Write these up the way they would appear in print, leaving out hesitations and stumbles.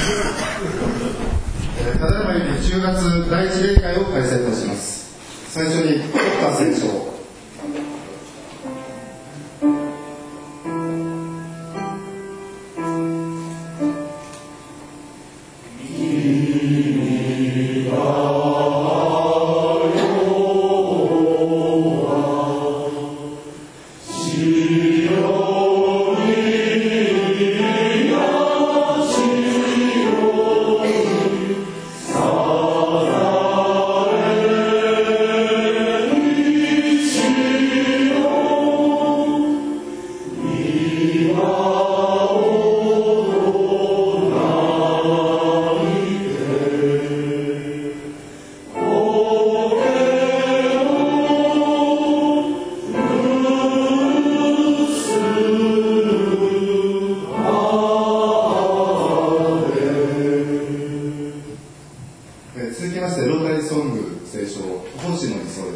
ただいまより10月第1例会を開催いたします。最初に国歌斉唱。続きましてロータリーソング斉唱奉仕の理想です。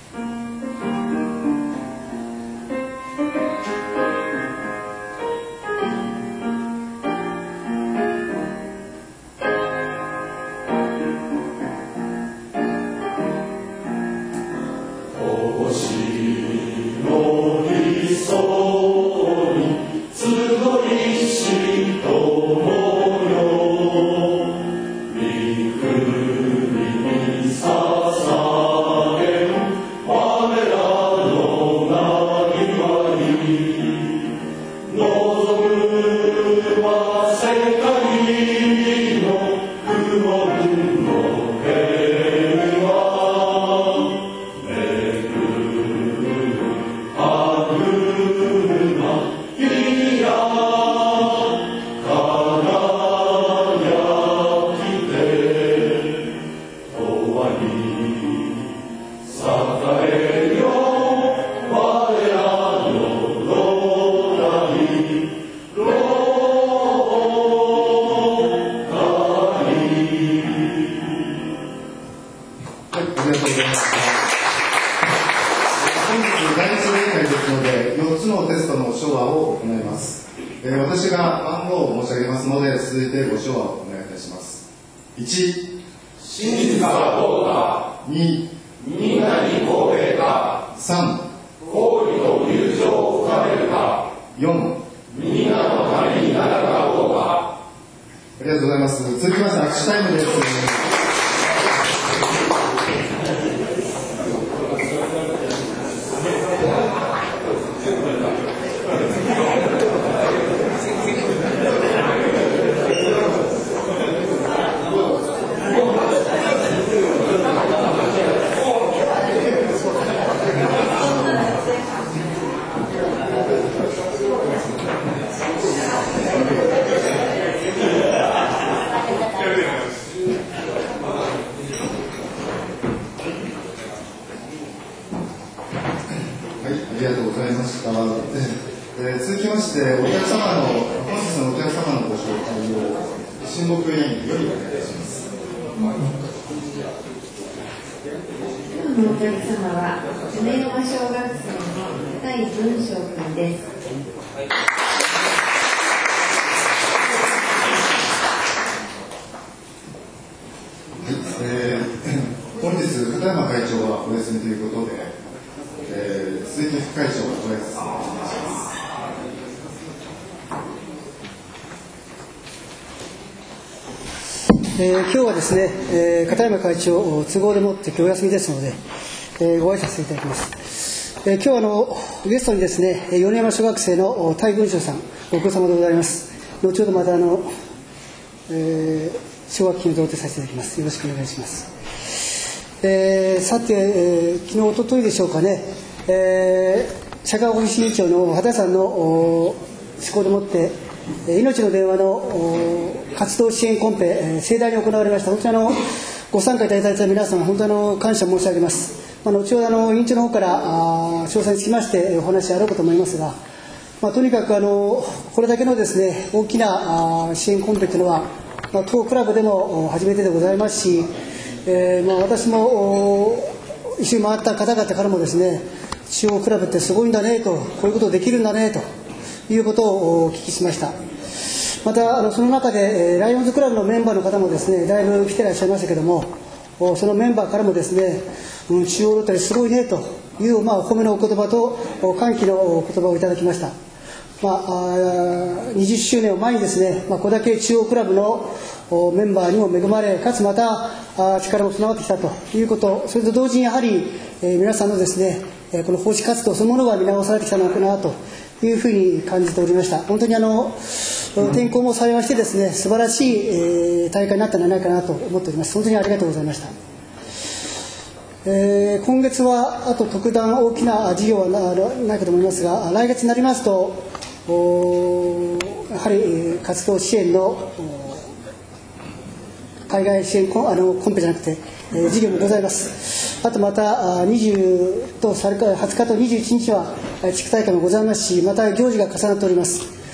私が番号を申し上げますので、続いてご唱和をお願いいたします。1、 真実はどうか。 2、 みんなに公平か。 3、 公理と友情を深めるか。 4、 みんなのためになるかどうか。 ありがとうございます。続きまして握手タイムです。ありがとうございました。続きまして、本日のお客様のご紹介を親睦委員よりお願いいたします。 今日のお客様は梅山小学生の片井文章君です。 本日片山会長はお休みということで、鈴木副会長がご挨拶をお願いします。 今日はですね、片山会長都合でもって今日お休みですので、ご挨拶いただきます。今日ゲストにですね、米山小学生の田井文章さんご苦労様でございます。後ほどまた奨学金を贈呈させていただきます。よろしくお願いします。さて、昨日おとといでしょうかね、社会保障委員長の畑さんの施行でもって命の電話の活動支援コンペ、盛大に行われました。本当にご参加いただいた皆さん本当に感謝申し上げます。後ほど委員長の方から詳細につきましてお話あろうかと思いますが、とにかくこれだけのですね大きな支援コンペというのは、当クラブでも初めてでございますし、私も一緒に回った方々からもですね、中央クラブってすごいんだねと、こういうことできるんだねということをお聞きしました。 またその中でライオンズクラブのメンバーの方もですね、だいぶ来てらっしゃいましたけども、そのメンバーからもですね、中央ロータリーすごいねという、お褒めのお言葉と歓喜のお言葉をいただきました。20周年を前にですね、これだけ中央クラブのメンバーにも恵まれ、かつまた力も備わってきたということ、それと同時にやはり皆さんのですね、この奉仕活動そのものが見直されてきたのかなというふうに感じておりました。本当に天候も幸いしてですね、素晴らしい大会になったんじゃないかなと思っております。本当にありがとうございました。今月はあと特段大きな事業はないかと思いますが、来月になりますとやはり活動支援の海外支援コンペじゃなくて、事業もございます。あとまた20と20日と21日は地区大会もございますし、また行事が重なっております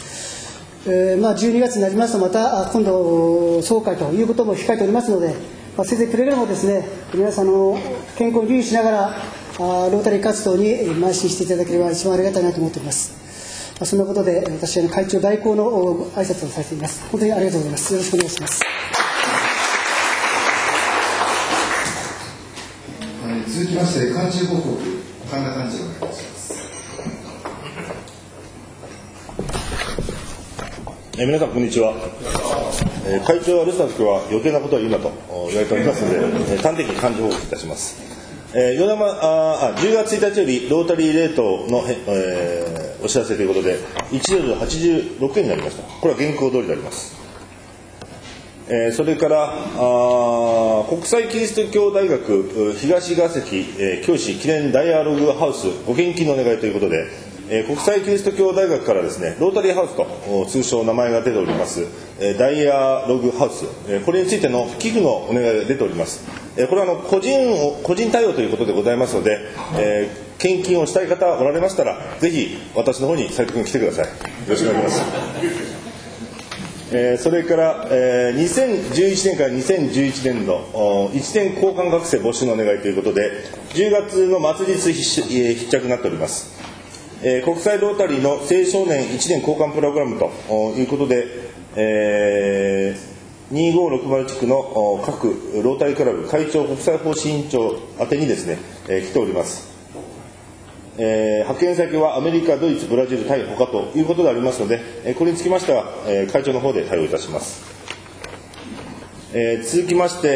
。12月になりますとまた今度総会ということも控えておりますので、先生くれぐれもですね、皆さんの健康を留意しながらロータリー活動に邁進していただければ一番ありがたいなと思っております。そんなことで私は会長代行の挨拶をさせています。本当にありがとうございます。よろしくお願いします。 続きまして幹事報告、神田幹事をお願いします。 皆さんこんにちは。会長は留守の時は余計なことは言うなと言われておりますので、端的に幹事報告いたします。10月1日よりロータリーレートの、お知らせということで1ドル86円になりました。これは現行通りであります。それから国際キリスト教大学東ヶ関、教師記念ダイアログハウスご献金のお願いということで、国際キリスト教大学からですね、ロータリーハウスと通称名前が出ておりますダイアログハウス、これについての寄付のお願いが出ております。これは個人対応ということでございますので、献金をしたい方おられましたらぜひ私の方に斉藤君来てください。よろしくお願いします。それから、2011年から2011年度1年交換学生募集のお願いということで10月の末日必着になっております。国際ロータリーの青少年1年交換プログラムということで、2560地区の各ロータリークラブ会長国際奉仕委員長宛てにですね、来ております。派遣先はアメリカ、ドイツ、ブラジル、タイ他ということでありますので、これにつきましては会長の方で対応いたします。続きまして、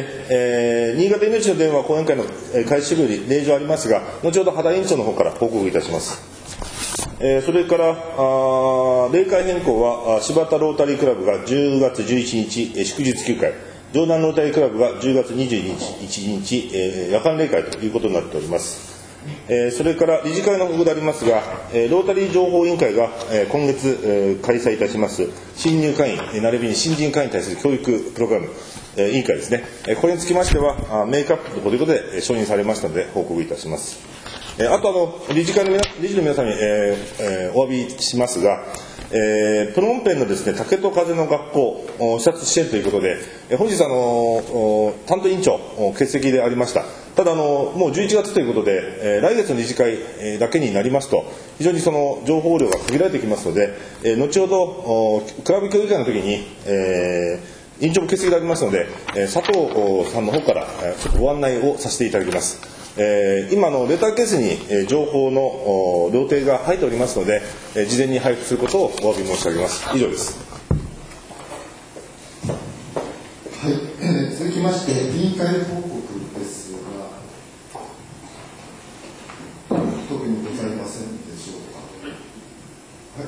新潟命の電話講演会の開始日より例状ありますが、後ほど秦委員長の方から報告いたします。それから例会変更は柴田ロータリークラブが10月11日祝日休会、城南ロータリークラブが10月21日夜間例会ということになっております。それから理事会の報告でありますが、ロータリー情報委員会が今月開催いたします新入会員並びに新人会員に対する教育プログラム委員会ですね、これにつきましてはメイクアップということで承認されましたので報告いたします。あと理事の皆さんに、お詫びしますが、プノンペンのですね竹と風の学校視察支援ということで本日担当委員長欠席でありました。ただもう11月ということで、来月の理事会だけになりますと非常にその情報量が限られてきますので、後ほどクラブ協議会の時に、委員長も欠席でありますので、佐藤さんの方からちょっとご案内をさせていただきます。今のレターケースに情報の料亭が入っておりますので、事前に配布することをお詫び申し上げます。以上です。 はい、続きまして委員会報告ですが、特にございませんでしょうか。はい、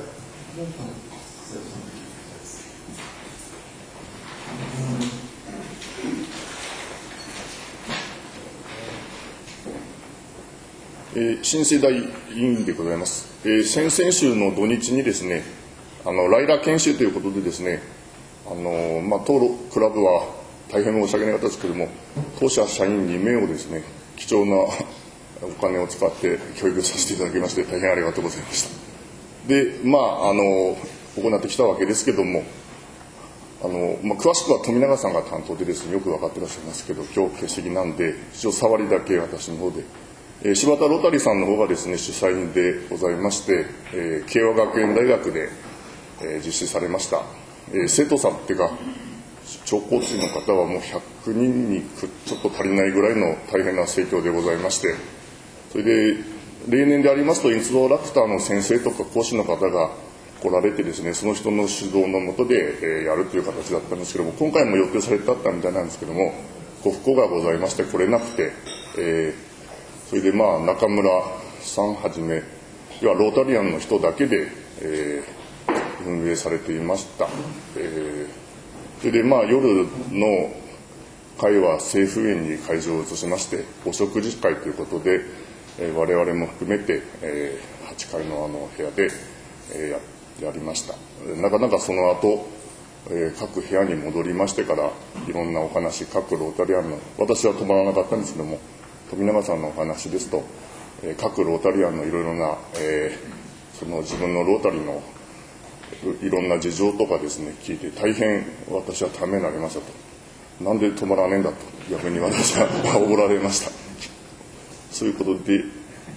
新世代委員でございます。先々週の土日にですね、ライラ研修ということでですね、当クラブは大変申し訳なかったですけれども、当社社員2名をですね、貴重なお金を使って教育させていただきまして大変ありがとうございました。で、行ってきたわけですけども、詳しくは富永さんが担当でですね、よく分かってらっしゃいますけど、今日欠席なんで一応触りだけ私の方で。柴田ロータリーさんの方がですね主催員でございまして、慶和学園大学で、実施されました。 生徒さんっていうか聴講師の方はもう100人にちょっと足りないぐらいの大変な盛況でございまして、それで例年でありますとインストラクターの先生とか講師の方が来られてですね、その人の指導の下でやるという形だったんですけども、今回も予定されてあったみたいなんですけども、ご不幸がございまして来れなくて、それで中村さんはじめ要はロータリアンの人だけで、運営されていました。それで夜の会は政府園に会場を移しましてお食事会ということで、我々も含めて、8階の部屋で、やりました。なかなかその後、各部屋に戻りましてからいろんなお話、各ロータリアンの、私は泊まらなかったんですけども、富永さんのお話ですと、各ロータリアンのいろいろな、その自分のロータリーのいろんな事情とかですね聞いて大変私はためになりましたと。なんで止まらねえんだと逆に私は怒られました。そういうことで、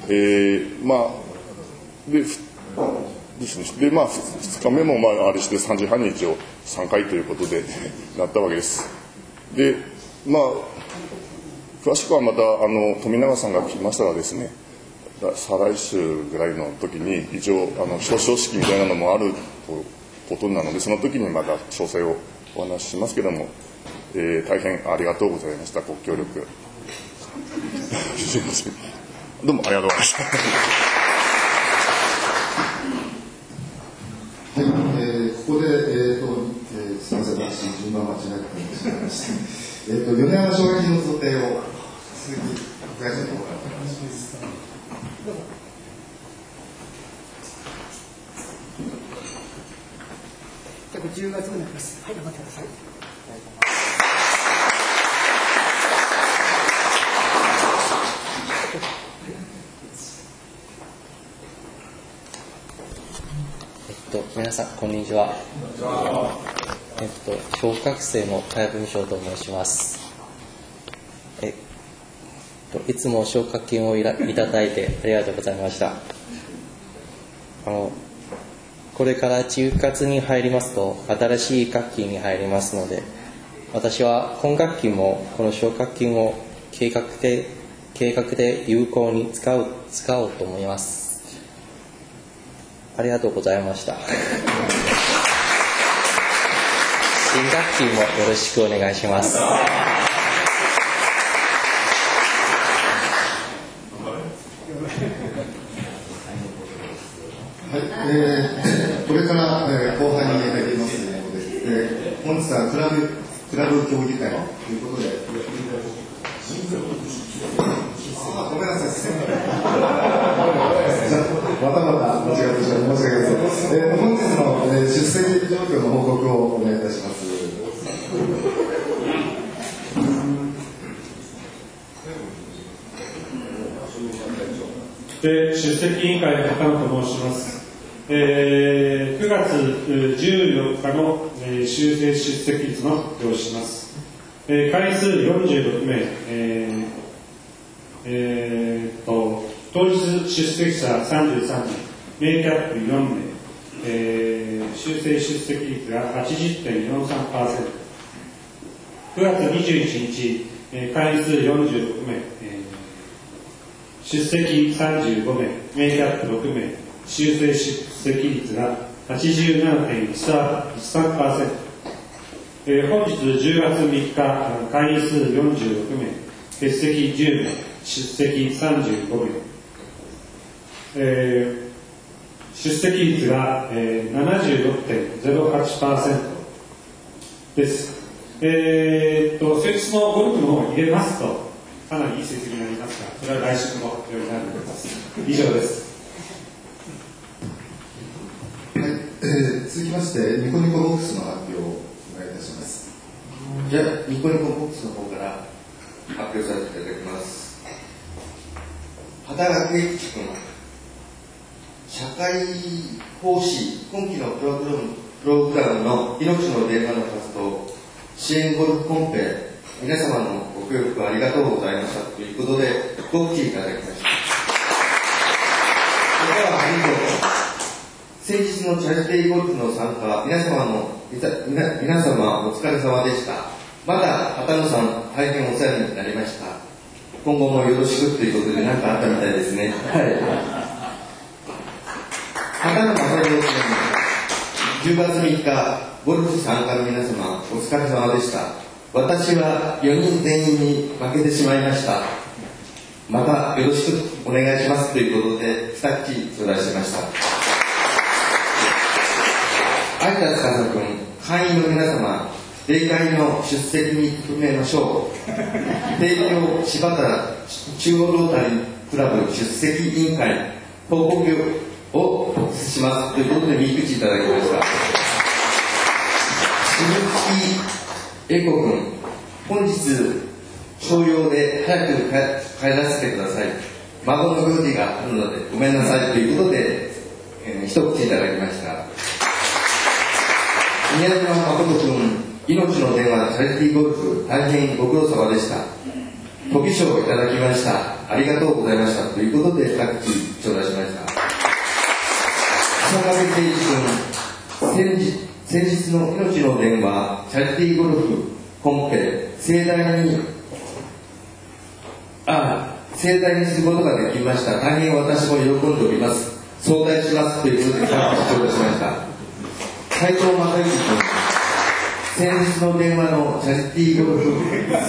ですね。で2日目もあれして3時半に一応3回ということでなったわけです。で詳しくはまた富永さんが来ましたらですね、再来週ぐらいの時に一応表彰式みたいなのもあることなので、その時にまた詳細をお話ししますけども、大変ありがとうございました。ご協力すいません、どうもありがとうございましたはい、ここですみません、私順番間違えてしまいました。米山奨学金の贈呈を鈴木副会長の方からお願いします。 10月になります。はい、頑張ってください。 皆さんこんにちは。小学生の早文章と申します。いつも奨学金をいただいてありがとうございました。これから10月に入りますと新しい学期に入りますので、私は今学期もこの奨学金を計画で有効に使おうと思います。ありがとうございました。新学期もよろしくお願いします。 これから、後半に入りますので、本日はクラブ協議会ということで、ごめんなさい、また間違ってしまい申し訳ございません。本日の、出席状況の報告をお願いいたします。 出席委員会の高野と申します。9月14日の、修正出席率の発表をします。回数46名、当日出席者33名、メイキャップ4名、修正出席率が 80.43%。9月21日、回数46名、出席35名、メイキャップ6名、修正出席率が 87.13%。本日10月3日、会員数46名、欠席10名、出席35名、出席率が 76.08% です。先日のゴルフの方を入れますと、かなりいい成績になりますが、それは来週のようになっております。以上です。 はい、続きまして、ニコニコボックスの発表をお願いいたします。 じゃあ、ニコニコボックスの方から発表させていただきます。畑明一君、社会奉仕今期のプログラムの命の電話の活動支援ゴルフコンペ、皆様のご協力ありがとうございましたということでご記いただきました。それでは先日のチャリティーゴルフの参加、皆様の皆様お疲れ様でした。また畑野さん大変お世話になりました。今後もよろしくということで何かあったみたいですね。はい。畑野正宏さん、10月3日ゴルフ参加の皆様お疲れ様でした。私は4人全員に負けてしまいました。またよろしくお願いしますということで2口頂戴しました。有田司君、会員の皆様、例会の出席に決めましょう。提供柴田中央ロータリークラブ出席委員会報告をしますということで右口いただきました。鈴木英子君、本日商用で早く帰らせてください。孫の行事があるのでごめんなさいということで、一口いただきました。宮島誠君、命の電話チャリティーゴルフ大変ご苦労様でした。時賞をいただきました。ありがとうございましたということで各地頂戴しました。草上誠一君、先日の命の電話チャリティーゴルフコンペ盛大にすることができました。大変私も喜んでおります。相談しますということで各地頂戴しました。斉藤正之君、先日の電話のチャリティーゴルフ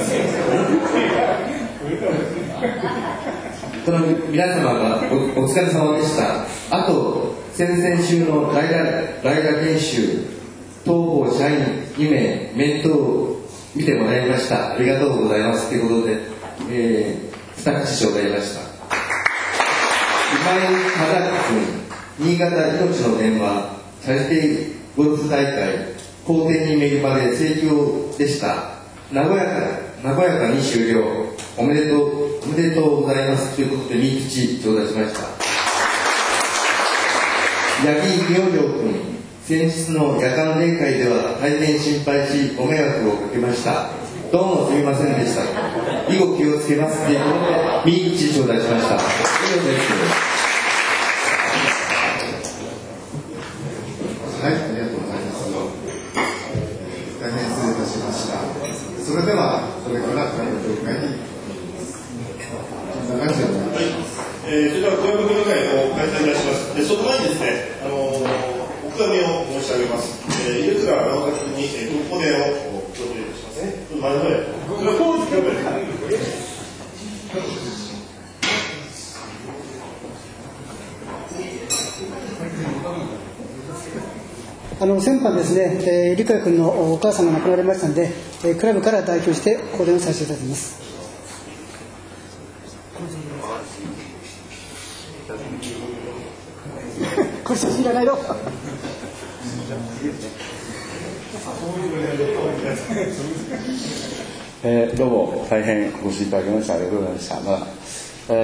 この皆様がお疲れ様でした。あと先々週のライラ研修東方社員2名面倒を見てもらいました。ありがとうございますということで、2口頂戴しました。今井忠君、新潟命の電話チャリティーゴルフ大会好天に恵まれ盛況でした。和やかに終了。おめでとうございますということで右口頂戴しました。八木明星君、先日の夜間例会では大変心配しご迷惑をかけました。どうもすみませんでした。以後気をつけますということで右口頂戴しました。以上です。 はい、ありがとうございます。大変失礼いたしました。それではこれからクラブ協会に流しております。 それではクラブ協会を開催いたします。その前にですね、お悔やみを申し上げます。入れ倉直崎に特報電を頂戴いたしますね。前の方へ。これはポーズ協会です。 先般ですね、理香君のお母様が亡くなられましたので、クラブから代表して講演をさせていただきます。これ写真いらないのどうも大変ご支持いただきましてありがとうございました。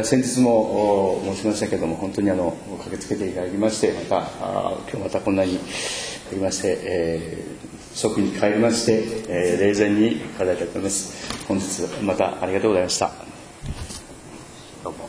先日も申しましたけども本当に駆けつけていただきまして今日またこんなにありまして、職に帰りまして、霊前に課題いただきます。本日またありがとうございました。どうも。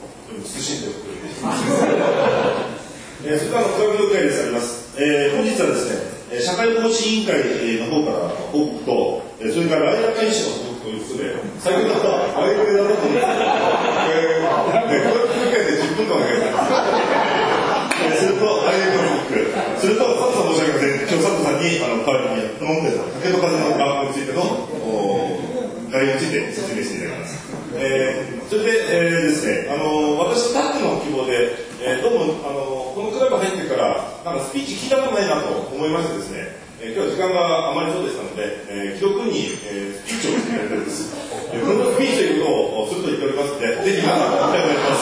それからクラブ協会であります。本日はですね、社会保障委員会の方から報告と、それからライダー研修の報告ということで、先ほどはあれぐらいだったと思うんですけど、クラブ協会で10分間お願いします。すると、あれで報告。すると、佐藤さん申し上げません。今日佐藤さんに代わりに頼んでた竹と風の学校についての概要について説明していただきます。それで、ですね、私タッグの希望で、どうもこのクラブ入ってからなんかスピーチ聞いたことないなと思いましてですね、今日は時間があまりそうでしたので、記録に、スピーチをしていただいております。このスピーチということをすると言っておりますので、ぜひ皆さんお願いします。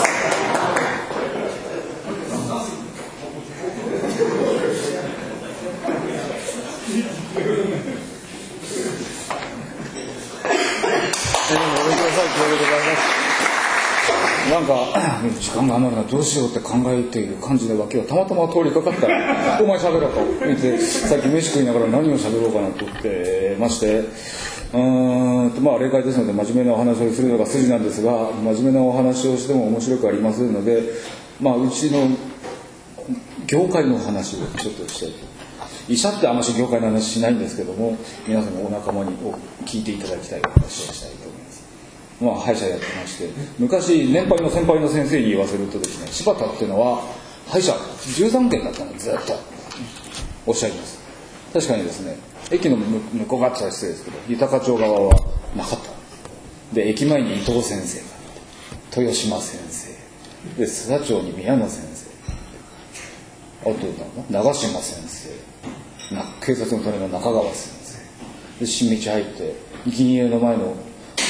なんか時間が余るなどうしようって考えている感じのわけをたまたま通りかかったらお前喋ろうと言ってさっき飯食いながら何を喋ろうかなと思ってまして例会ですので真面目なお話をするのが筋なんですが真面目なお話をしても面白くありませんのでうちの業界の話をちょっとしたいと医者ってあんまり業界の話しないんですけども、皆さんのお仲間に聞いていただきたいお話をしたいと思います。歯医者やってまして、昔年配の先輩の先生に言わせるとですね、柴田っていうのは歯医者13軒だったのずっとおっしゃいます。確かにですね、駅の向こう側って言ったら失礼ですけど、豊町側はなかった。で、駅前に伊藤先生があって、豊島先生で、須田町に宮野先生、あと長島先生、警察の隣の中川先生で、新道入って生贄の前のなんだ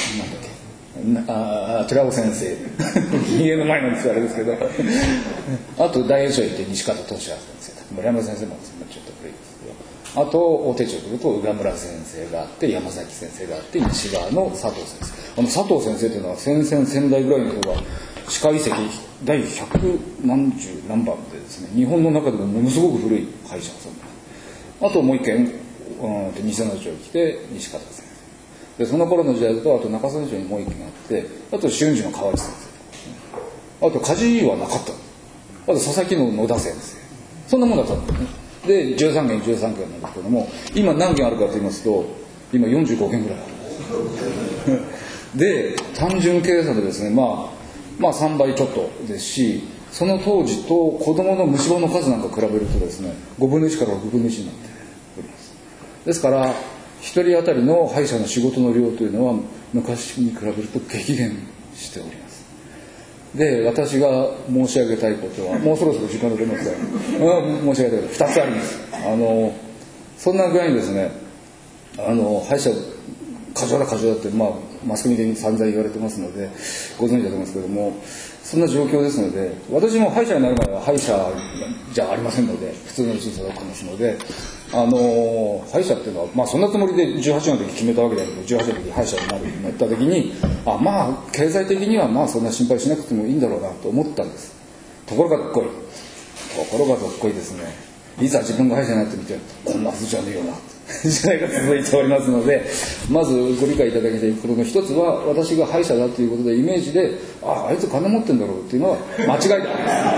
っけ、寺尾先生生贄の前のですあれですけどあと大栄町行って西方俊也先生、村山先生もちょっと古いですけど、あと大手町来ると浦村先生があって、山崎先生があって、西側の佐藤先生、佐藤先生というのは先々先代ぐらいの人が歯科医籍第100何十何番でですね、日本の中でもものすごく古い歯医者さんです。あともう一軒西田町に来て西方先生で、その頃の時代だとあと中曽根町にもう一軒あって、あと春秋の河内先生、あと梶井はなかった、あと佐々木の野田先生、そんなもんだったんですね。で13軒なんですけども、今何軒あるかと言いますと、今45軒ぐらいあるで、単純計算でですね、まあ3倍ちょっとですし、その当時と子供の虫歯の数なんか比べるとですね、5分の1から6分の1になっております。ですから1人当たりの歯医者の仕事の量というのは昔に比べると激減しております。で、私が申し上げたいことは、もうそろそろ時間が出ますが、申し上げたいこと2つあります。そんな具合にですね、歯医者過剰だって、マスコミで散々言われてますのでご存知だと思いますけども、そんな状況ですので、私も歯医者になる前は歯医者じゃありませんので、普通のうちに育ってますので、歯医者っていうのは、そんなつもりで18の時決めたわけだけど、18の時歯医者になった時に、経済的にはそんな心配しなくてもいいんだろうなと思ったんです。ところがどっこいですね、いざ自分が歯医者になってみて、こんなはずじゃねえよな時代が続いておりますので、まずご理解いただきたいことの一つは、私が歯医者だということでイメージで、あいつ金持ってんだろうっていうのは間違いだ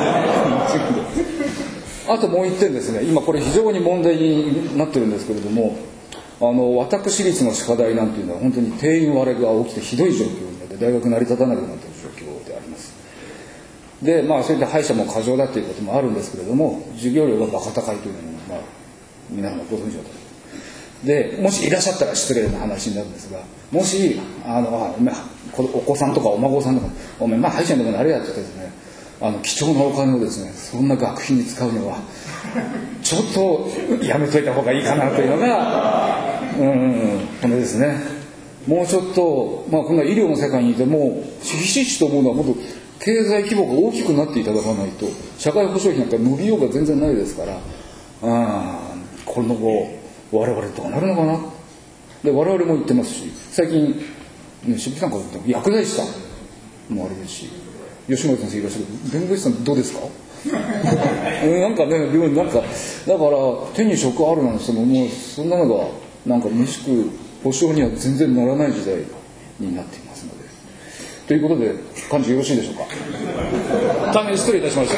あともう一点ですね、今これ非常に問題になってるんですけれども、私立の歯科大なんていうのは本当に定員割れが起きてひどい状況になって、大学成り立たなくなっている状況であります。で、そういった歯医者も過剰だということもあるんですけれども、授業料がバカ高いというのも、皆さんご存知だと思います。で、もしいらっしゃったら失礼な話になるんですが、もしお子さんとかお孫さんとか、お前歯医者にでもなれやって言ってですね、貴重なお金をですね、そんな学費に使うのはちょっとやめといた方がいいかなというのがこれですね。もうちょっと、こんな医療の世界にいてもひしひしと思うのは、もっと経済規模が大きくなっていただかないと社会保障費なんか伸びようが全然ないですから、この後我々どうなるのかな。で、我々も言ってますし、最近渋木さんから言っても薬剤師さんもあれですし、吉村先生いらっしゃる弁護士さんどうですかなんかね、だから手に職あるなんてもうそんなのが飯食う保証には全然乗らない時代になっていますので、ということで幹事よろしいでしょうか。大変失礼いたしました。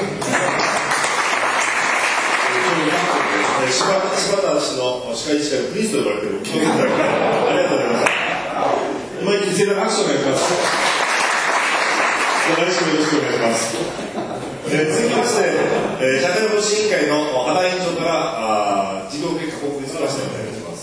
柴田氏の歯科医師会のプリンスと呼ばれている木戸先生、ありがとうございます。今一度盛大な拍手をお願いします。来週もよろしくお願いします。続きまして、社会保障委員会の原委員長から事業結果報告につきましてお願いします。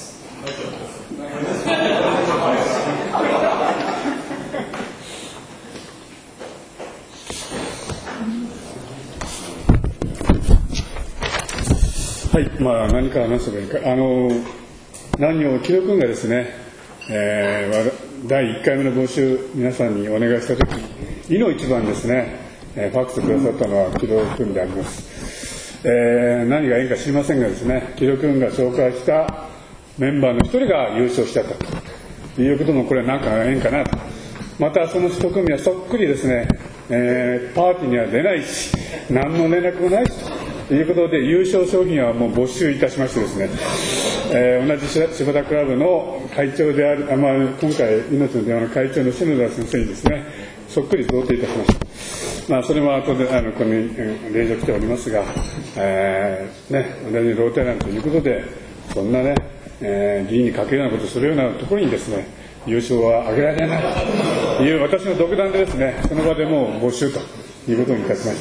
はい、何から話せばいいか。何を木戸君がですね、第1回目の募集皆さんにお願いしたとき、いの一番ですね、ファックスくださったのは木戸君であります。何が縁か知りませんがですね、木戸君が紹介したメンバーの一人が優勝しちゃったということも、これは何か縁かなと。またその一組はそっくりですね、パーティーには出ないし何の連絡もないしということで、優勝商品はもう募集いたしましてですね、同じ柴田クラブの会長である、今回命の電話の会長の篠田先生にですね、そっくり贈呈いたしました。 それも後でここに例示来ておりますが、同じローテランということで、そんなね、議員にかけるようなことをするようなところにですね、優勝は挙げられないという私の独断でですね、その場でもう没収ということにいたしました。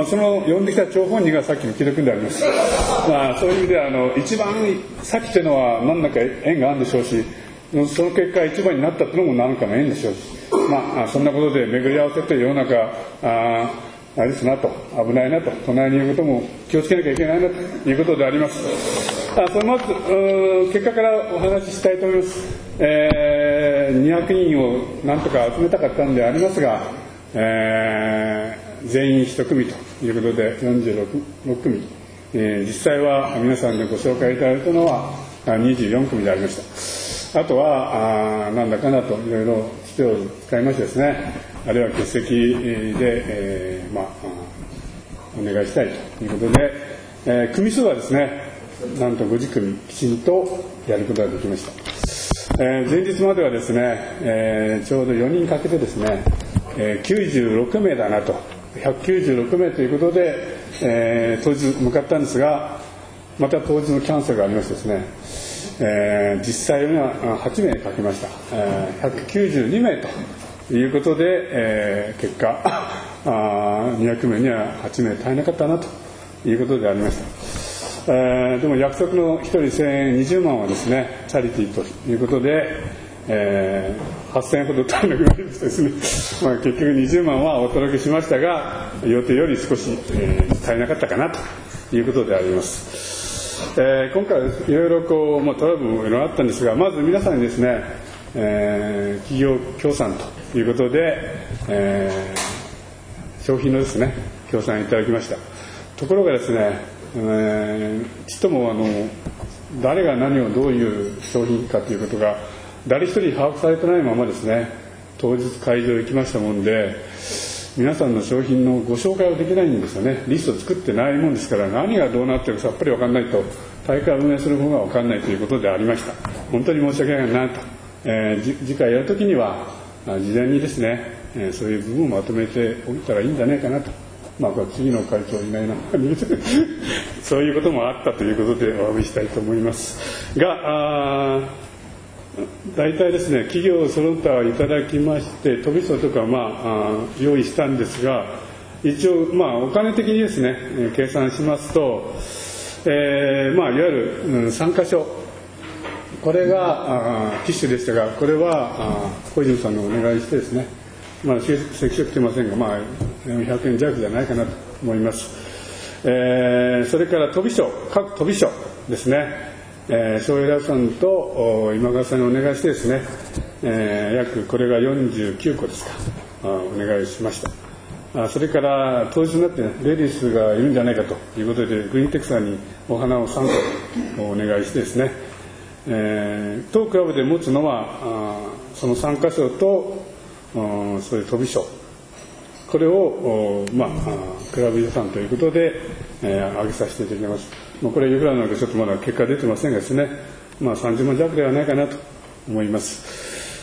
その呼んできた張本人がさっきの記録であります。そういう意味では一番さっきというのは何らか縁があるんでしょうし、その結果一番になったというのも何かの縁でしょうし、そんなことで巡り合わせて世の中あれですなと、危ないなと、隣にいることも気をつけなきゃいけないなということであります。そのまず結果からお話ししたいと思います。200人をなんとか集めたかったんでありますが、全員1組ということで46組、実際は皆さんでご紹介いただいたのは24組でありました。あとはなんだかなといろいろつてを使いましてですね、あるいは欠席で、お願いしたいということで、組数はですね、なんと50組きちんとやることができました。前日まではですね、ちょうど4人かけてですね、96名だなと、196名ということで、当日向かったんですが、また当日のキャンセルがありましてですね、実際には8名かけました。192名ということで、結果200名には8名足りなかったなということでありました。でも約束の1人1020万はですね、チャリティーということで、8000円ほど足りなくなりましてですね、結局20万はお届けしましたが、予定より少し、足りなかったかなということであります。今回いろいろトラブルもいろいろあったんですが、まず皆さんにですね、企業協賛ということで、商品のですね協賛いただきました。ところがですね、ちっとも誰が何をどういう商品かということが誰一人把握されてないままですね、当日会場行きましたもんで、皆さんの商品のご紹介はできないんですよね。リスト作ってないもんですから、何がどうなってるかさっぱり分かんないと、大会を運営する方が分かんないということでありました。本当に申し訳ないなと、次回やるときには事前にですね、そういう部分をまとめておいたらいいんじゃないかなと、次の会長いないなそういうこともあったということでお詫びしたいと思いますが、大体ですね、企業その他いただきまして、飛び層とか用意したんですが、一応お金的にですね、計算しますと、いわゆる3箇所、これがティッシュでしたが、これは小泉さんのお願いしてですね、積極来てませんが、400円弱じゃないかなと思います。それから飛び所、各飛び所ですね、庄平さんと今川さんにお願いしてですね、約これが49個ですか、お願いしました。それから当日になってレディースがいるんじゃないかということで、グリーンテックさんにお花を3個お願いしてですね、当クラブで持つのはその3箇所とそういう飛び所、これをクラブ予算ということで上げさせていただきます。これいくらなのかちょっとまだ結果出てませんがですね、30万弱ではないかなと思います。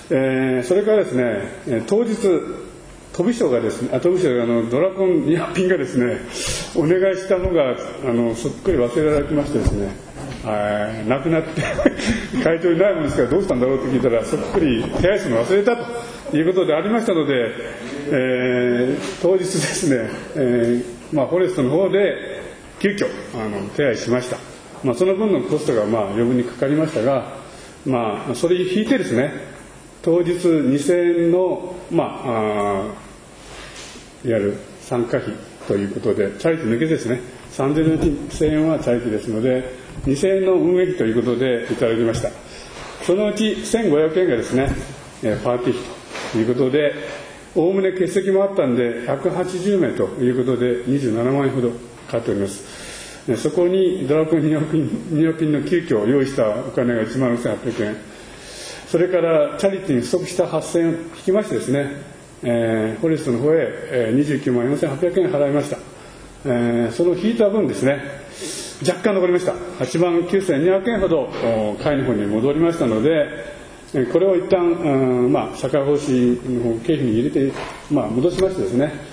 それからですね、当日飛び所がですね、飛び所がドラゴン200品がですね、お願いしたのがそっくり忘れられてましてですね、なくなって会長にないものですからどうしたんだろうと聞いたら、そっくり手配するの忘れたということでありましたので、当日ですね、フォレストの方で急遽手配しました。その分のコストが余分にかかりましたが、それ引いてですね、当日2000円のいわゆる参加費ということで、チャリティー抜けですね、3000円のうち1000円はチャリティーですので、2000円の運営費ということでいただきました。そのうち1500円がですね、パーティー費ということで、おおむね欠席もあったんで180名ということで27万円ほどかかっております。そこにドラゴン2億品の急遽用意したお金が1万6800円、それからチャリティーに不足した8000円を引きましてですね、フォレストの方へ29万4800円払いました。その引いた分ですね、若干残りました。8万9200円ほど会の方に戻りましたので、これを一旦、社会奉仕の方経費に入れて、戻しましてですね、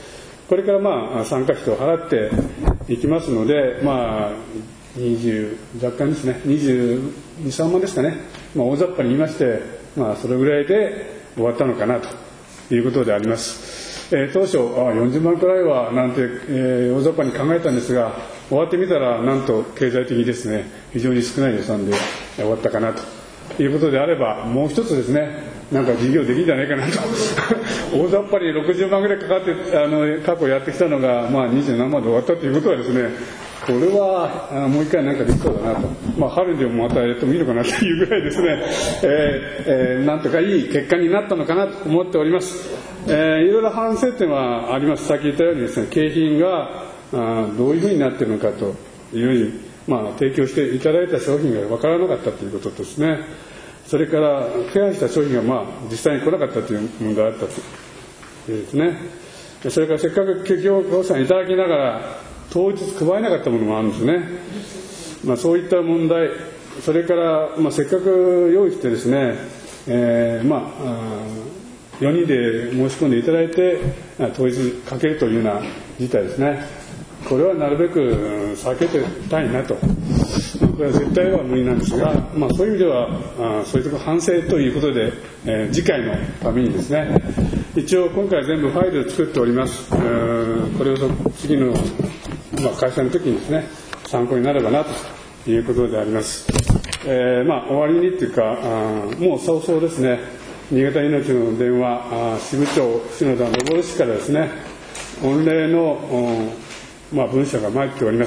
これから参加費を払っていきますので、20若干ですね、22、3万ですかね、大雑把に言いまして、それぐらいで終わったのかなということであります。当初40万くらいはなんて、大雑把に考えたんですが、終わってみたらなんと経済的にですね、非常に少ない予算で終わったかなということであれば、もう一つですね、なんか事業できるんじゃないかなと大雑把に60万ぐらいかかって過去やってきたのが、20何万で終わったということはですね、これはもう一回なんかできそうだなと、春にでもまたやってもいいのかなというぐらいですね、なんとかいい結果になったのかなと思っております。いろいろ反省点はあります。さっき言ったようにですね、景品がどういうふうになっているのかというふうに、提供していただいた商品が分からなかったということですね。それから手配した商品が実際に来なかったという問題があったというですね。それからせっかく企業予算いただきながら当日配れなかったものもあるんですね。そういった問題、それから、せっかく用意してですね、4人で申し込んでいただいて当日かけるというような事態ですね。これはなるべく避けてたいなと。これは絶対は無理なんですが、そういう意味ではそういうところ反省ということで、次回のためにですね、一応今回全部ファイルを作っております。これを次の、開催の時にですね、参考になればなということであります。終わりにっていうか、もう早々ですね、新潟いのちの電話支部長篠田昇氏からですね、御礼の文書が参っております。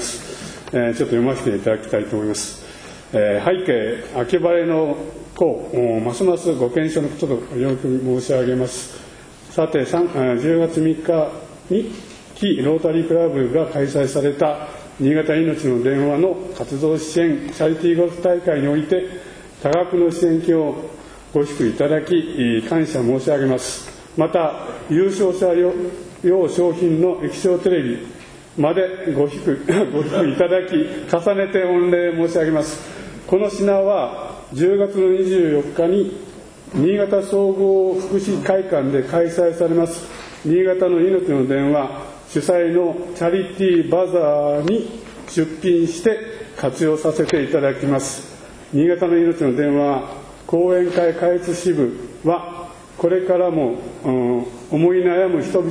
ちょっと読ませていただきたいと思います。背景、秋晴れの功、ますますご健勝のこととよく申し上げます。さて、10月3日に非ロータリークラブが開催された新潟いのちの電話の活動支援チャリティーゴルフ大会において多額の支援金をご寄付いただき感謝申し上げます。また優勝者用商品の液晶テレビまでご寄付いただき重ねて御礼申し上げます。この品は10月の24日に新潟総合福祉会館で開催されます新潟のいのちの電話主催のチャリティーバザーに出品して活用させていただきます。新潟のいのちの電話講演会開発支部はこれからも思い悩む人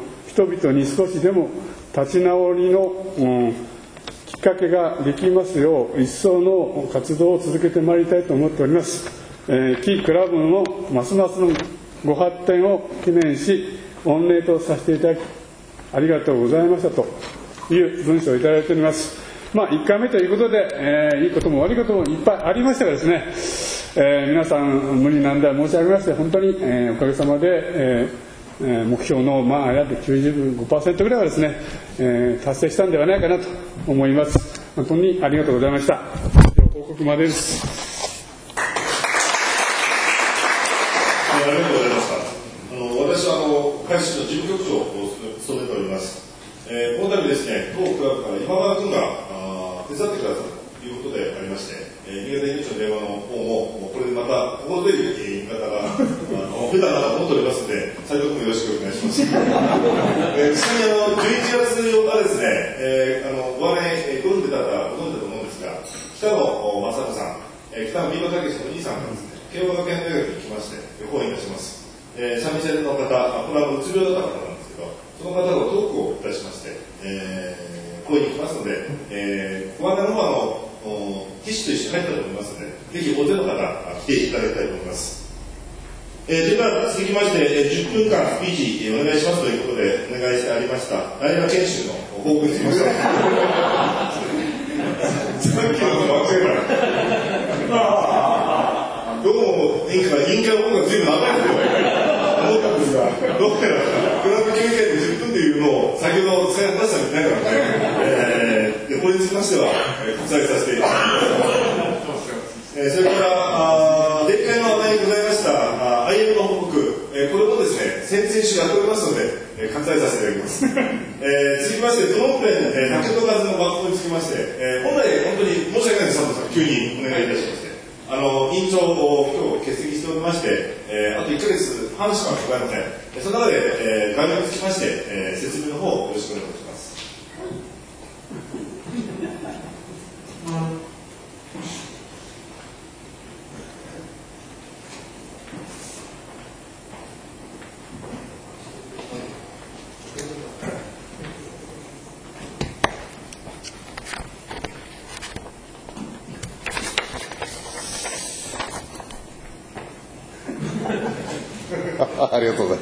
々に少しでも立ち直りのきっかけができますよう一層の活動を続けてまいりたいと思っております。キークラブのますますのご発展を記念し御礼とさせていただきありがとうございましたという文章をいただいております。1回目ということで、いいことも悪いこともいっぱいありましたがですね、皆さん無理難題申し上げまして本当に、おかげさまで、目標の約 95% ぐらいはですね、達成したんではないかなと思います。本当にありがとうございました。報告までです。 ありがとうございました。私は会社の事務局長を務めております。この度ですね、当クラブから今川君が手伝ってくださるということでありまして、新潟いのちの電話の方もこれでまた心強い言い方が増えたなと思っておりますので、斉藤君もよろしくお願いします。ちなみに11月8日ですね、ご案内ご存知だったらご存知だと思うんですが、北野正子さん、北野美馬武のお兄さんがですね、慶応学園大学に来まして講演いたします。三味線の方、これはうつ病だった方なんですけど、その方のトークをいたしまして、講演に来ますので、ご案内の方はティッシュと一緒に入ったと思いますので、ぜひ大勢の方来ていただきたいと思います。それから続きまして、10分間スピーチお願いしますということでお願いしてありましたライラ研修の報告につきましてさっきの学生からどうも人気の方が随分長いと思ったんですが、どうやらクラブ休憩で10分というのを先ほど使い果たしたみたいなので、これにつきましては国際させていただきます。それから前回の話題にございました IM の報告、これもですね先々週やっておりますので割愛させていただきます。続きましてドローンプレーン竹戸風の学校につきまして、本来本当に申し訳ないです。佐藤さん急にお願いいたしまして、 委員長を今日欠席しておりまして、あと1ヶ月半しかございません。その中で、概要につきまして、説明の方をよろしくお願いします。 ありがとうございます。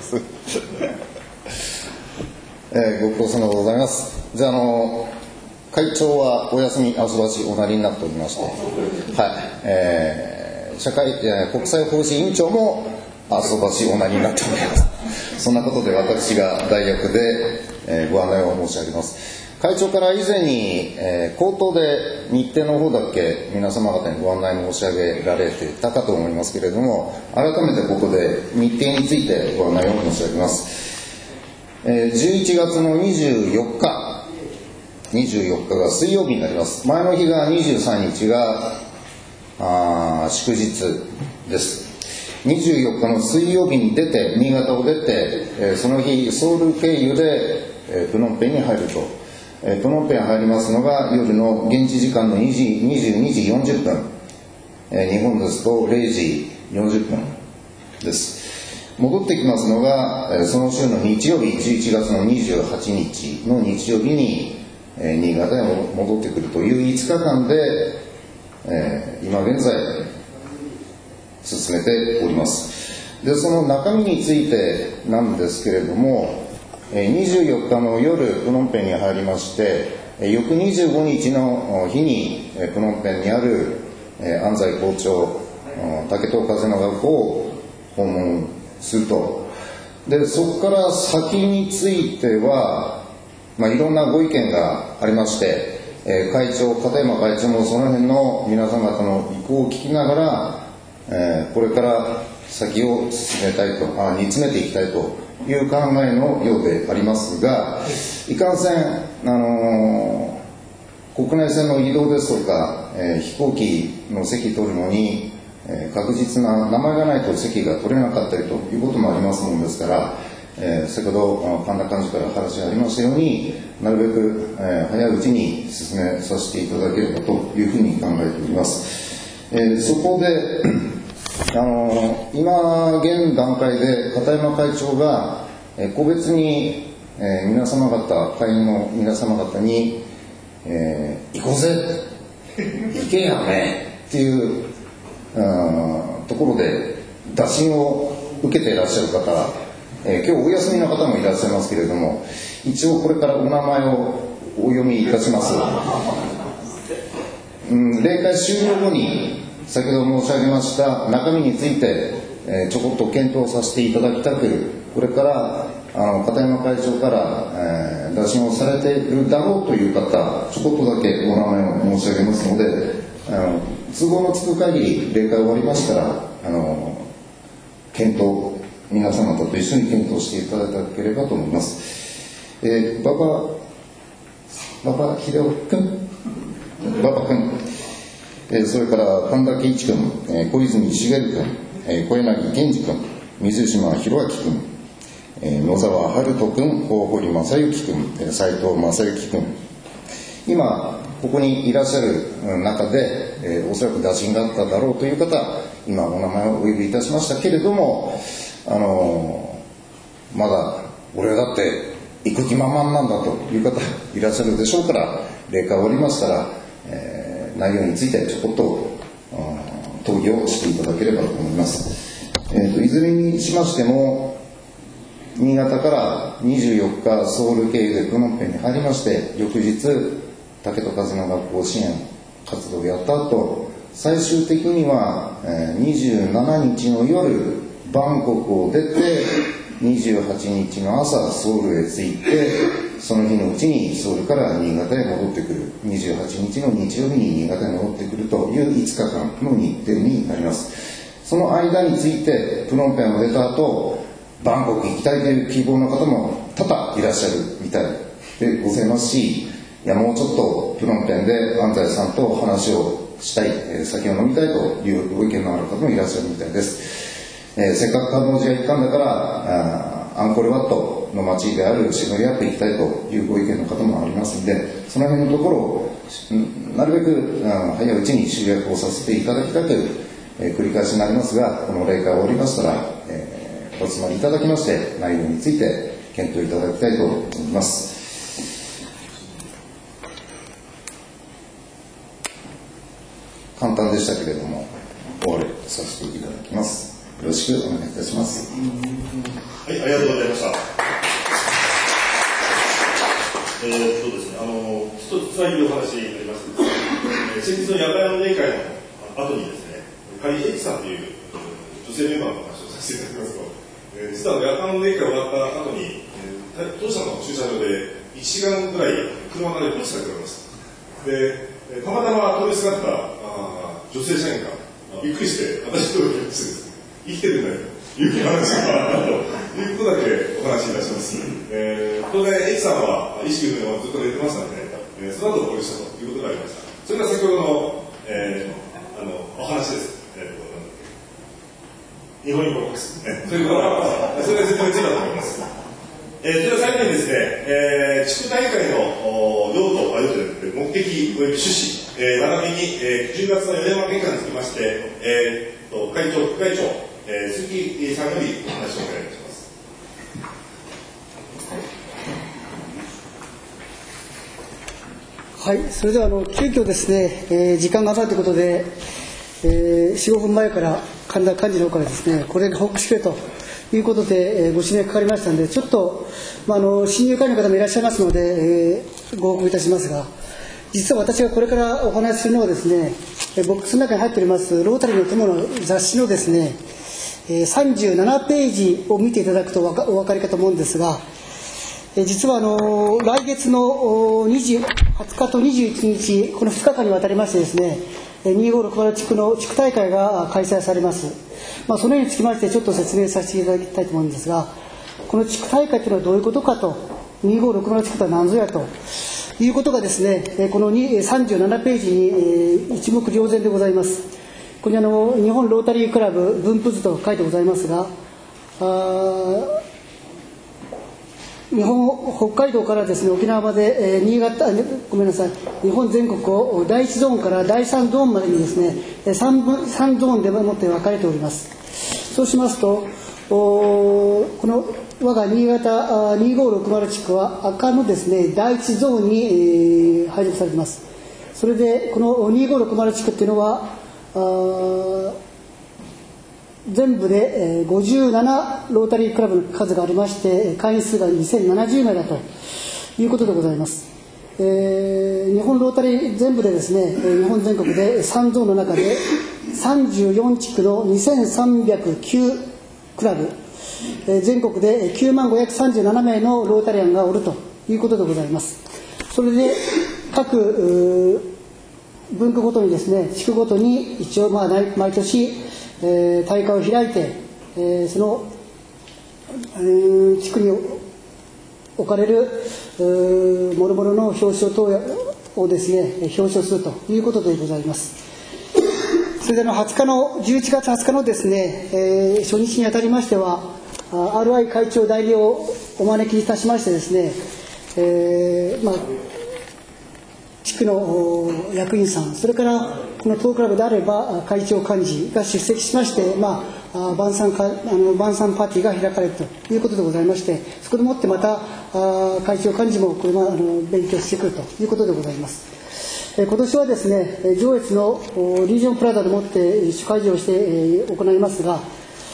ご苦労様でございます。じゃあ、会長はお休み、あそばしおなりになっておりまして、国際法人委員長もあそばしおなりになっております。そんなことで私が代役で、ご案内を申し上げます。会長から以前に、口頭で日程の方だけ皆様方にご案内申し上げられていたかと思いますけれども、改めてここで日程についてご案内を申し上げます。11月の24日が水曜日になります。前の日が23日が祝日です。24日の水曜日に出て、新潟を出て、その日ソウル経由で、プノンペンに入ると。プノンペン入りますのが夜の現地時間の22時40分、日本ですと0時40分です。戻ってきますのがその週の日曜日、11月の28日の日曜日に新潟へ戻ってくるという5日間で、今現在進めております。で、その中身についてなんですけれども、24日の夜プノンペンに入りまして、翌25日の日にプノンペンにある安西校長竹戸風の学校を訪問すると。で、そこから先については、いろんなご意見がありまして、会長、片山会長もその辺の皆さん方の意向を聞きながら、これから先を進めたいと、煮詰めていきたいという考えのようでありますが、いかんせん、国内線の移動ですとか、飛行機の席取るのに、確実な名前がないと席が取れなかったりということもありますものですから、先ほど神田幹事から話がありましたように、なるべく、早いうちに進めさせていただければというふうに考えております。そこで今現段階で片山会長が個別に皆様方、会員の皆様方に行こうぜ、行けやねっていうところで打診を受けていらっしゃる方、今日お休みの方もいらっしゃいますけれども、一応これからお名前をお読みいたします。例会終了後に先ほど申し上げました中身について、ちょこっと検討させていただきたく、これから片山会長から、打診をされているだろうという方、ちょこっとだけお名前を申し上げますので、都合のつく限り例会終わりましたら検討、皆様と一緒に検討していただければと思います。馬場秀夫君、馬場君、それから神田圭一君、小泉茂君、小柳健二君、水島博明君、野沢春人君、大堀正幸君、斉藤正幸君、今ここにいらっしゃる中で、おそらく打診があっただろうという方、今お名前をお呼びいたしましたけれども、まだ俺だって行く気満々なんだという方いらっしゃるでしょうから、例会終わりましたら、内容についてちょこっと討議をしていただければと思います。いずれにしましても、新潟から24日ソウル経由でプノンペンに入りまして、翌日竹戸風の学校支援活動をやった後、最終的には27日の夜バンコクを出て、28日の朝ソウルへ着いて、その日のうちにソウルから新潟へ戻ってくる、28日の日曜日に新潟へ戻ってくるという5日間の日程になります。その間についてプノンペンを出た後、バンコク行きたいという希望の方も多々いらっしゃるみたいでございますし、いやもうちょっとプノンペンで安西さんと話をしたい、酒を飲みたいというご意見のある方もいらっしゃるみたいです。せっかくカンボジア行ったんだからアンコールワットの町であるシノリアップ行きたいというご意見の方もありますので、その辺のところをなるべく早いうちに集約をさせていただきたく、繰り返しになりますが、この例会終わりましたら、お集まりいただきまして内容について検討いただきたいと思います。簡単でしたけれども終わりさせていただきます。よろしくお願いいたします。 はい、ありがとうございました。ですね、一つだけお話になります。先日の野外の例会の後にですね、カリエイチさんという女性メンバーの話をさせていただきますと、実は夜間の例会終わった後に、当社の駐車場で1時間ぐらい車が放置されております。で、たまたま通りすがった女性社員がびっくりして私と協力してですね、生きてるんだよという話があったということだけお話しいたします。当然、H さんは意識不明をずっと出てましたので、その後合流したということがありました。それが先ほどの、お話です。日本に報告する、そういうことがあります。それが説明ついたと思います。それでは最後にですね、地区大会の用途、目的及び趣旨、並びに、10月の4年間結果につきまして、会長、副会長、鈴木さんよりお話をお願いします。 はい、それでは急遽ですね、時間が余るということで、4、5分前から神田幹事の方からですね、これで報告してくれということで、ご指名かかりましたので、ちょっと、新入会員の方もいらっしゃいますので、ご報告いたしますが、実は私がこれからお話しするのはですね、ボックスの中に入っておりますロータリーの友の雑誌のですね、37ページを見ていただくとお分かりかと思うんですが、実は来月の20日と21日、この2日間にわたりましてですね、2560地区の地区大会が開催されます。そのようにつきましてちょっと説明させていただきたいと思うんですが、この地区大会というのはどういうことかと、2560地区とは何ぞやということがですね、この37ページに一目瞭然でございます。ここに日本ロータリークラブ分布図と書いてございますが、北海道からですね、沖縄まで、日本全国を第1ゾーンから第3ゾーンまでにですね、3ゾーンでもって分かれております。そうしますと、この我が新潟2560地区は赤のですね、第1ゾーンに、配属されています。それでこの2560地区っていうのは全部で57ロータリークラブの数がありまして、会員数が2070名だということでございます。日本ロータリー全部でですね、日本全国で3ゾーンの中で34地区の2309クラブ、全国で9537名のロータリアンがおるということでございます。それで各分区ごとにですね、地区ごとに一応毎年大会を開いて、その地区に置かれる諸々の表彰等をですね、表彰するということでございます。それで11月20日のですね、初日にあたりましては RI 会長代理をお招きいたしましてですね、地区の役員さん、それからこの当クラブであれば会長幹事が出席しまして、晩餐パーティーが開かれるということでございまして、そこでもってまた会長幹事もこれ勉強してくるということでございます。今年はですね、上越のリージョンプラザでもって主会場をして行いますが、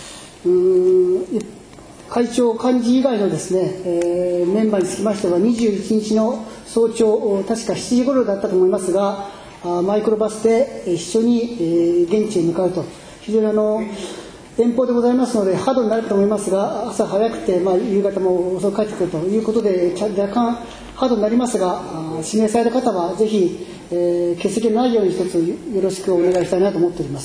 会長幹事以外のですね、メンバーにつきましては21日の早朝、確か7時頃だったと思いますが、マイクロバスで一緒に現地へ向かうと、非常に遠方でございますのでハードになると思いますが、朝早くて、夕方も遅く帰ってくるということで若干ハードになりますが、指名された方はぜひ、欠席のないように一つよろしくお願いしたいなと思っております。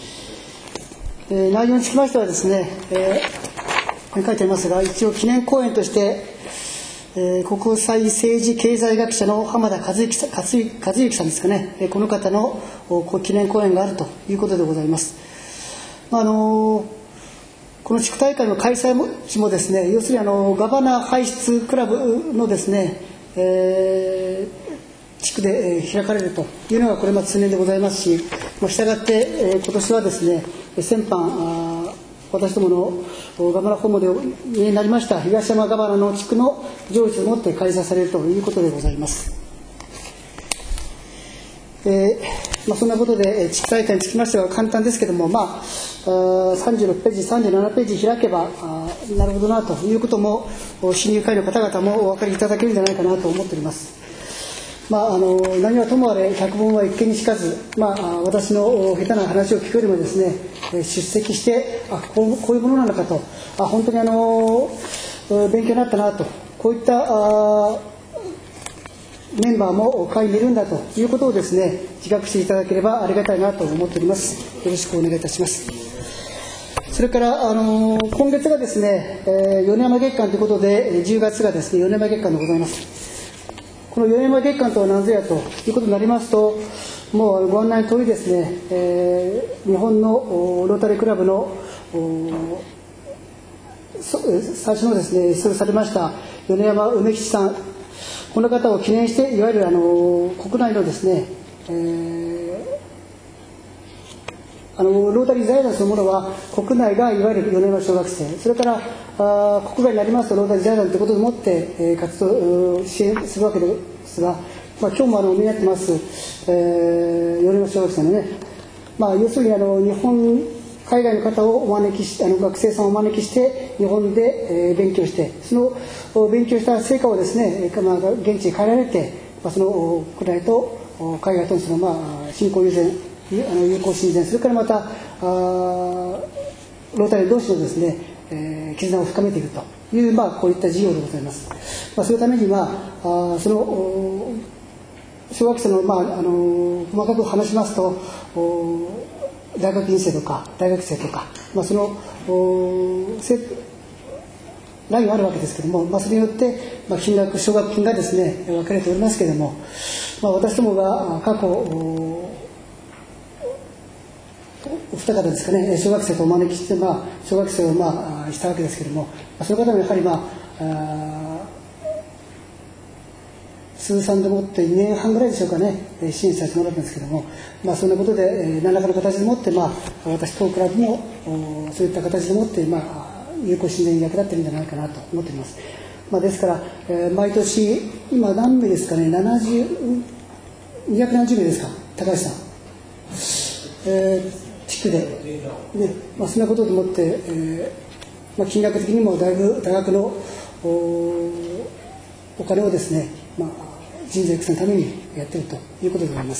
内容につきましてはですね、ここに書いてありますが、一応記念講演として、国際政治経済学者の浜田和之さんですかね、この方の記念公演があるということでございます。この地区大会の開催地もですね、要するにガバナ輩出クラブのですね、地区で開かれるというのがこれまで通年でございますし、したがって今年はですね、先般私どものガバナ訪問になりました東山ガバナの地区の上位をもって開催されるということでございます。そんなことで地区大会につきましては簡単ですけども、36ページ37ページ開けばなるほどなということも新入会の方々もお分かりいただけるんじゃないかなと思っております。何はともあれ百聞は一見にしかず、私の下手な話を聞くよりもですね、出席してこういうものなのかと、本当に勉強になったなと、こういったメンバーも会にいるんだということをですね、自覚していただければありがたいなと思っております。よろしくお願いいたします。それから今月がですね、米山月間ということで10月がですね米山月間でございます。この米山月間とは何ぞやということになりますと、もうご案内の通りですね、日本のロータリークラブの最初のですね出場されました米山梅吉さん、この方を記念していわゆる国内のですね、ロータリー財団そのものは国内がいわゆる米山小学生、それから国外になりますとロータリー財団ということでもって、活動支援するわけですが、今日もお見になってます、米山小学生のね、要するに海外の方をお招きして学生さんをお招きして日本で、勉強して、その勉強した成果をですね、現地に帰られて、その国内と海外との親交友善友好親善、それからまたロータリー同士のですね、絆を深めていくという、こういった事業でございます。そのためにはその小学生の、細かく話しますと大学院生とか大学生とか、そのラインがあるわけですけども、それによって、金額奨学金がですね分かれておりますけれども、私どもが過去お二方ですかね、小学生とお招きして、小学生をしたわけですけれども、その方もやはり通算でもって2年半ぐらいでしょうかね、支援させてもらったんですけども、そんなことで何らかの形でもって、私当クラブもそういった形でもって友好親善に役立っているんじゃないかなと思っています。ですから、毎年今何名ですかね、270名ですか、高橋さん、地区で、そんなことでもって、金額的にもだいぶ多額のお金をですね、人材育成のためにやっているということでございます。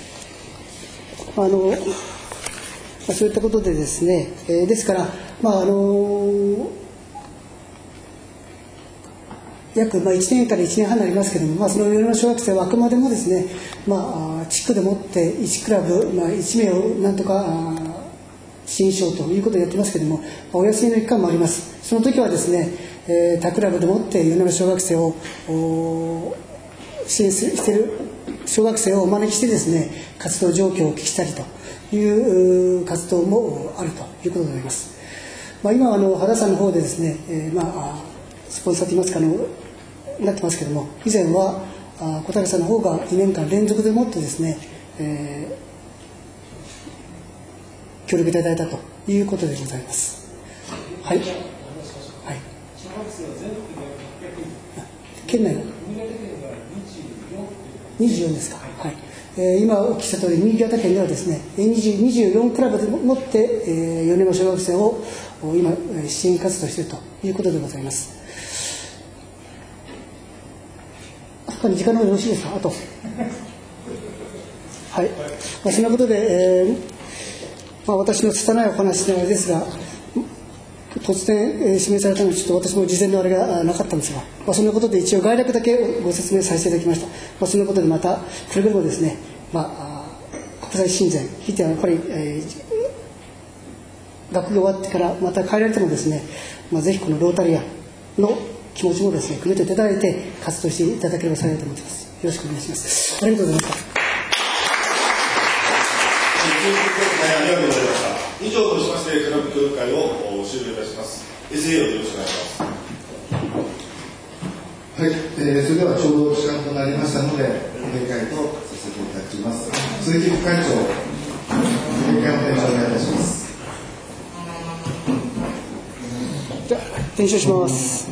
そういったことでですね、ですから、約1年から1年半になりますけれども、その米山小学生はあくまでもですね、地区でもって1クラブ、1名をなんとか支援しようということをやってますけれども、お休みの期間もあります。その時はですね、他クラブでもって米山小学生を支援している小学生をお招きしてですね、活動状況をお聞きしたりという活動もあるということでございます。今羽田さんの方でですね、スポンサーといいますかなってますけれども、以前は小竹さんの方が2年間連続でもってですね、協力いただいたということでございます。はい。はい。県内の24ですか。はい。今お聞きした通り、新潟県ではですね、24クラブでもって米山小学生を今支援活動しているということでございます。他に時間の方よろしいですか。あとはい。そんなことで、私の拙いお話であれですが、突然、指名されたのでちょっと私も事前のあれがなかったんですが、そんなことで一応概略だけご説明させていただきました。そんなことでまたくれぐれもですね、国際親善、ひいてはやっぱり、学業終わってからまた帰られてもですね、ぜひこのロータリアの気持ちもですね、くれていただいて活動していただければ幸いと思っています。よろしくお願いします。ありがとうございました。 ありがとうございました。以上としまして、クラブ協議会を終了いたします。SA をよろしくお願いします。 はい、それではちょうど時間となりましたので、閉会とさせていただきます。鈴木副会長、閉会をお願いいたします。 じゃあ、転唱します。